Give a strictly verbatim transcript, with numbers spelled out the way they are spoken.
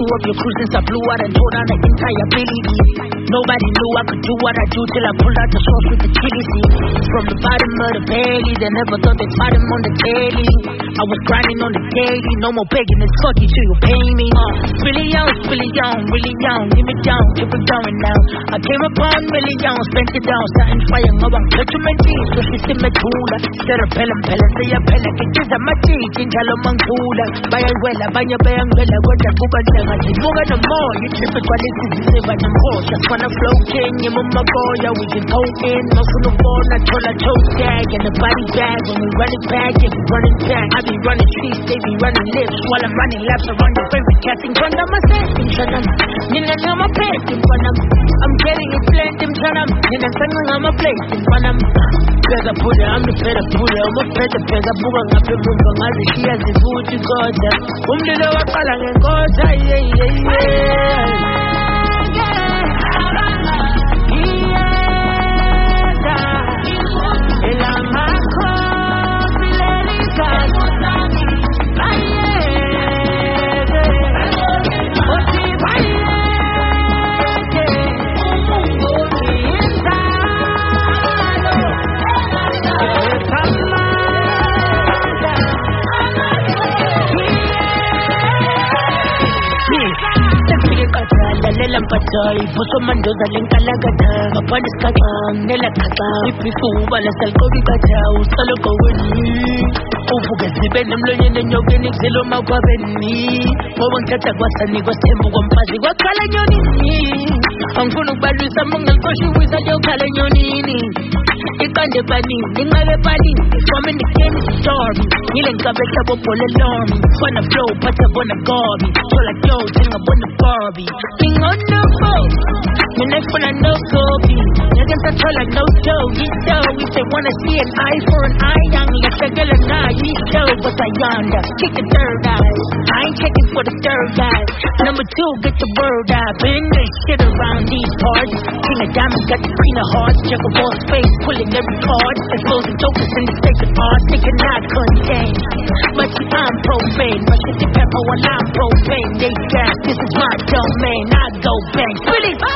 blew up your crew since I blew out and tore down the entire ability. Nobody knew I could do what I do till I pulled out the sauce with the chili seeds. From the bottom of the belly, they never thought they'd find him on the daily. I was grinding on the daily, no more begging and fuck you till you pay me. Uh, really young, really young, really young, give me down, keep it going now. I came upon really young, spent it down, starting fire, no one touch my teeth, so system a tool. Set a pelham pelham, say a pelham, it is a match, in Talomang Tula. By a well, by a bang, well, I got a book and never see more no more. You typical, this is never the more. Just wanna flow king, you mama boy, we can go in, no for the ball, I told a toe tag, and the body bag, when we run it back, if we running back, I be running streets, they be running lips, while I'm running laps around your favorite casting, front of my set, in front of Nina, I'm a pet, in front of I'm getting it blend, in front of Nina, I'm a place, in front of Pega pura, I'm the pera pura, I'm a peta, pega pura, I'm the pura, I'm the she has the food to go there. Um, the lower color and go there, yeah, yeah, yeah. Lampatay, puso mando sa lingkalagada. Mapanis ka lang, nilakata. Ipiso wala sa alkobi ka daw, sa lukawin ni. Ufuga si benem lo yun yung yoginig silo mawabeni. Mawang tatagwasan ni Gwastembo Gwampazi, wakala nyo nini. Ang punong balo sa mga alkoshi wisa yaw kala nyo nini. Ikande bani, ningawe bani. From in the game is stormy. Nilang kabe sa bopol alarm. Wanna flow, pata bona gobi. Chola yo, tinga bona Barbie. Sing on the boat. The next one I know Kobe. Niggas I tell like no show. You show, we say wanna see an eye for an eye. Young, let's a girl and I. You show, but I yonder. Kick the third eye. I ain't checking for the third eye. Number two, get the word out. Bring this shit around these parts. King of diamonds got the queen of hearts. Check a wall space, pulling every card. Exposing tokens in the sacred art. They cannot contain. But see, I'm profane. But shit the pepper while I'm profane. They gas, this is my domain. I go bang. Really?